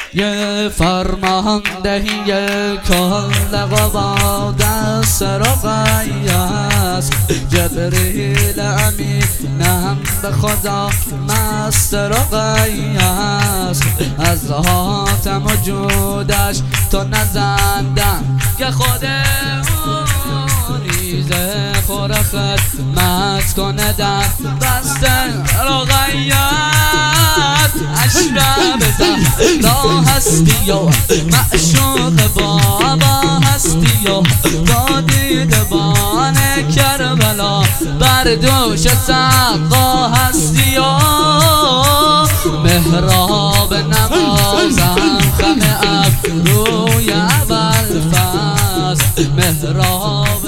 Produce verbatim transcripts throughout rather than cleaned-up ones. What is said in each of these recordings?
یه فرماندهی کل قوا دست رقیه جبریل امینم به خدا مست رقیه است. از ذاتم و جودش تو نزندم که خود اون ریزه خور خدمت کنه در بست رقیت. اشرب زهرا هستی و معشوق بابا هستی و با دیدبان کربلا بر دوش سقا هستی و محراب نمازم خم ابروی ابوالفضل. محراب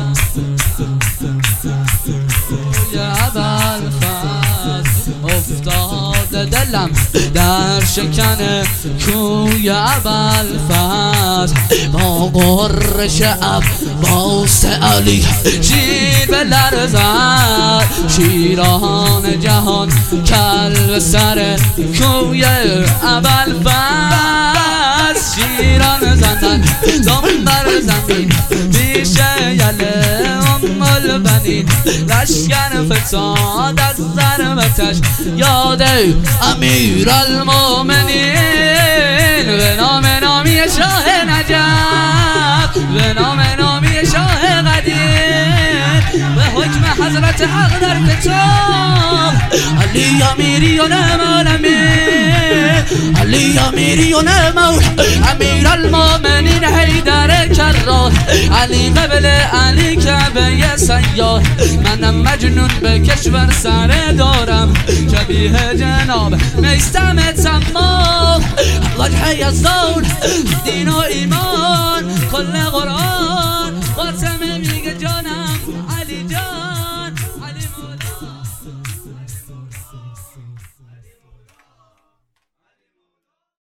روی ابوالفضل افتاده دلم در شکن کوی ابوالفضل. با قرش عباس علی شیر بلرزد شیران جهان کل سر کوی ابوالفضل. شیران زندن دم بر زمین پیش یله ام البنین. لشکر فساد از ضربتش یاد امیر المؤمنین. به نام نامی شاه نجف به نام نامی شاه قدیر به حکم حضرت حق در کتاب علی امیری و نعم الامیر علی امیری و نعم امیر المؤمنین حیدر کرار علی قبل علی کعبه سیار. منم مجنون به کشور سر دارم شبیه جناب میثم سماق وجه یزدان دین و ایمان کل قرآن